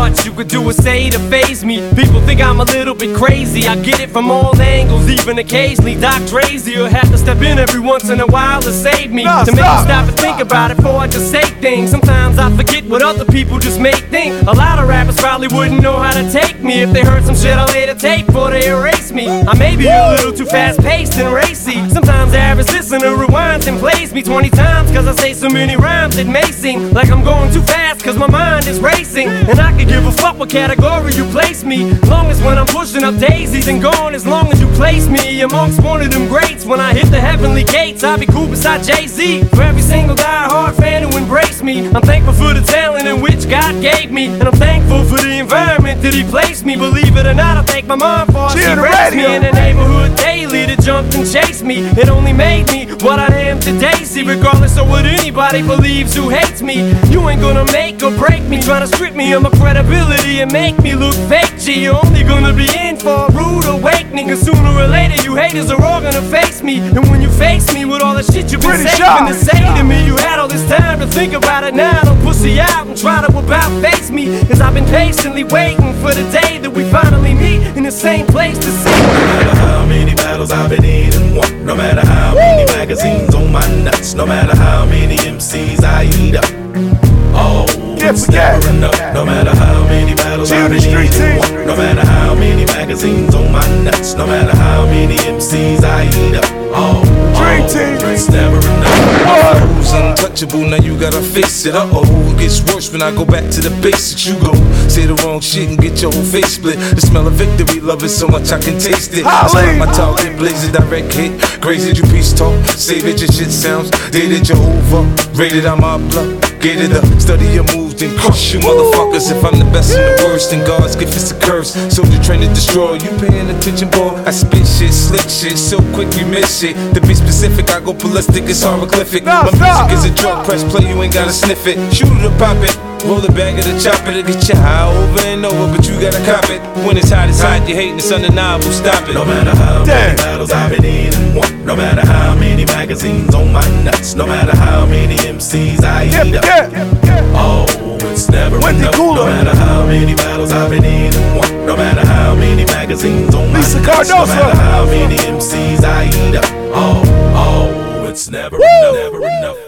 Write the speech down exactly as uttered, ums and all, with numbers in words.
much you could do or say to faze me. People think I'm a little bit crazy. I get it from all angles, even occasionally. Doc Drazy will have to step in every once in a while to save me, no, to make stop. me stop and think about it before I just say things. Sometimes I forget what other people just make think. A lot of rappers probably wouldn't know how to take me if they heard some shit I later take before they erase me. I may be a little too fast-paced and racy. Sometimes the average listener rewinds and plays me twenty times cause I say so many rhymes it may seem like I'm going too fast cause my mind is racing. And I could give a fuck what category you place me, long as when I'm pushing up daisies and gone, as long as you place me amongst one of them greats. When I hit the heavenly gates, I'll be cool beside Jay-Z. For every single die-hard fan who embraced me, I'm thankful for the talent in which God gave me, and I'm thankful for the environment that He placed me. Believe it or not, I thank my mom for she raised me in the neighborhood daily that jumped and chased me. It only made me what I am today. See, regardless of what anybody believes who hates me, you ain't gonna make or break me, trying to strip me of my credibility and make me look fake. G, you're only gonna be in for a rude awakening, cause sooner or later you haters are all gonna face me. And when you face me with all the shit you've been saving to say to me, you had all this time to think about it now. Don't pussy out and try to about face me, cause I've been patiently waiting for the day that we finally meet in the same place to see. No matter how many battles I've been in and won, no matter how many magazines on my nuts, no matter how many M Cs I eat up, oh, it's never enough. No matter how many battles I've been in and won, no matter how many magazines on my nuts, no matter how many M Cs I eat up, oh, oh, it's never enough. Who's untouchable, now you gotta face it. Uh-oh, it gets worse when I go back to the basics. You go say the wrong shit and get your whole face split. The smell of victory, love it so much I can taste it. That's why my target blazing direct hit. Crazy you peace talk, say that your shit sounds dated, you're over. Rated, I'm up, get it up. Study your moves, then crush you motherfuckers. If I'm the best and the worst, then God's gift is a curse. Soldier trained to destroy, you paying attention, boy? I spit shit, slick shit, so quick you miss shit. To be specific, I go ballistic, it's hieroglyphic. My music is a drug, press play, you ain't gotta sniff it. Shoot it or pop it, roll the bag of the chopper to get you high over and over, but you gotta cop it. When it's hot, it's hot, you hating, it's undeniable, stop it. No matter how many battles I've been in and won, no matter how many magazines on my nuts, no matter how many M Cs I eat up, oh, it's never enough. No matter how many battles I've been in and won, no matter how many magazines on my nuts, no matter how many M Cs I eat up, oh, oh, it's never enough, never enough.